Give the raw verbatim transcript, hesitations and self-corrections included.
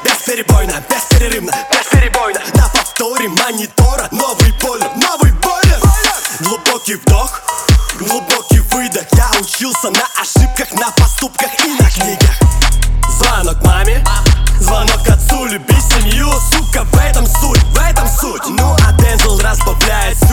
бесперебойно, бесперерывно, бесперебойно. На повторе монитора новый бойлер, новый бойлер. Глубокий вдох, глубокий выдох. Я учился на ошибках, на поступках и на книгах. Звонок маме, звонок отцу, люби семью, сука, в этом суть, в этом суть. Ну а Дензел разбавляет